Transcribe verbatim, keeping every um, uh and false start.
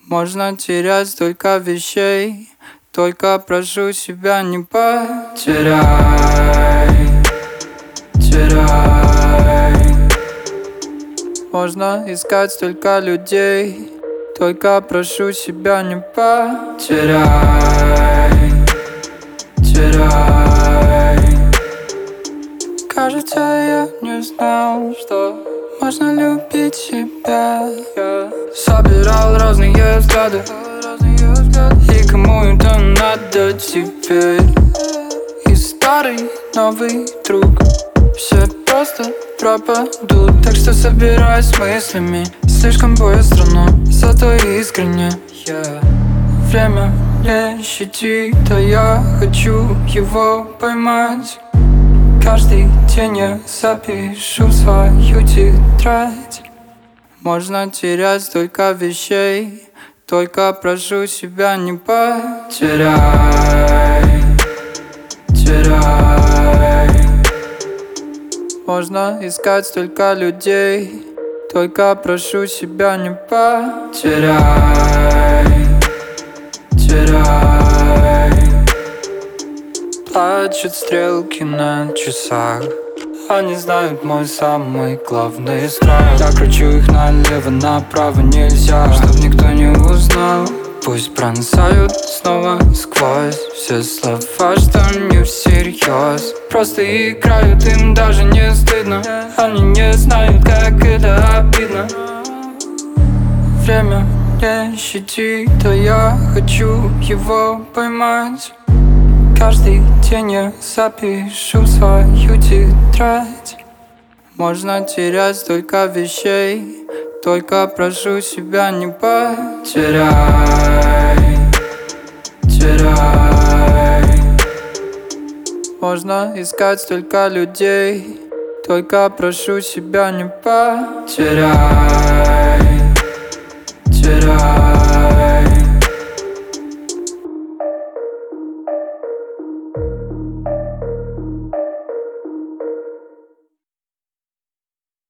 Можно терять столько вещей, только прошу себя не потеряй, теряй. Можно искать столько людей, только прошу себя не потеряй, теряй. Кажется, я не знал, что можно любить себя. Я собирал разные взгляды, и кому это надо теперь? И старый новый друг все просто пропадут. Так что собираюсь с мыслями слишком быстро, но зато искренне. yeah. Время не щадит, а я хочу его поймать. Каждый день я запишу свою тетрадь. Можно терять столько вещей, только прошу себя не потеряй, теряй. Можно искать столько людей, только прошу себя не потеряй, теряй. Плачут стрелки на часах, они знают мой самый главный страх. Я кручу их налево, направо нельзя, чтоб никто не узнал. Пусть пронзают снова сквозь все слова, что не всерьез. Просто играют, им даже не стыдно. Они не знают, как это обидно. Время не щадит, а я хочу его поймать. Каждый день я запишу свою тетрадь. Можно терять столько вещей, только прошу себя не потеряй, теряй. Можно искать столько людей, только прошу себя не потеряй.